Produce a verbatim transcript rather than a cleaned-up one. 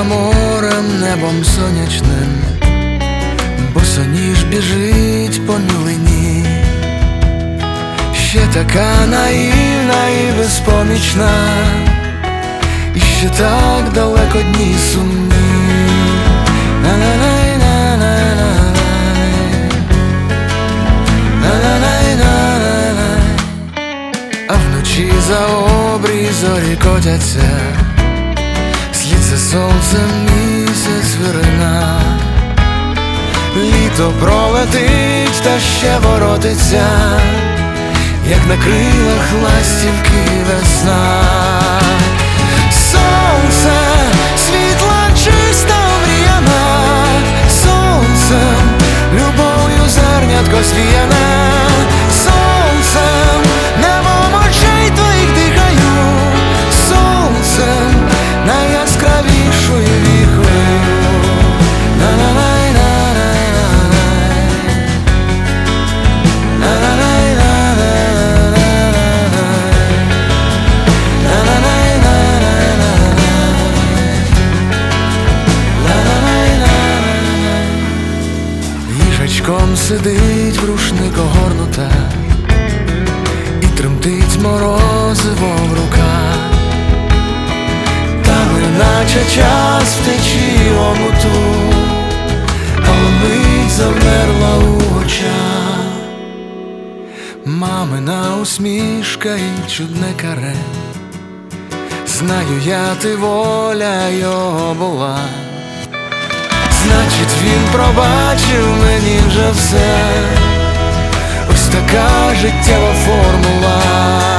за морем, небом сонячним, босоніж біжить по мілині, ще така наївна і безпомічна, і ще так далеко дні сумні. А вночі за обрій зорі котяться, слід за сонцем місяць вирина. Літо пролетить та ще воротиться, як на крилах ластівки весна. Сонце, світла чиста омріяна, сонцем, любов'ю зернятко звіяне. Сонцем, небом очей твоїх дихаю, сонцем, найяскравішою віхою. Їжачком сидить в рушник огорнута, і тремтить морозиво в руках. Та неначе час втечі омуту, але мить завмерла у очах. Мамина усмішка і чудне каре, знаю я, ти воля його була. Значить, він пробачив мені вже все, ось така життєва формула.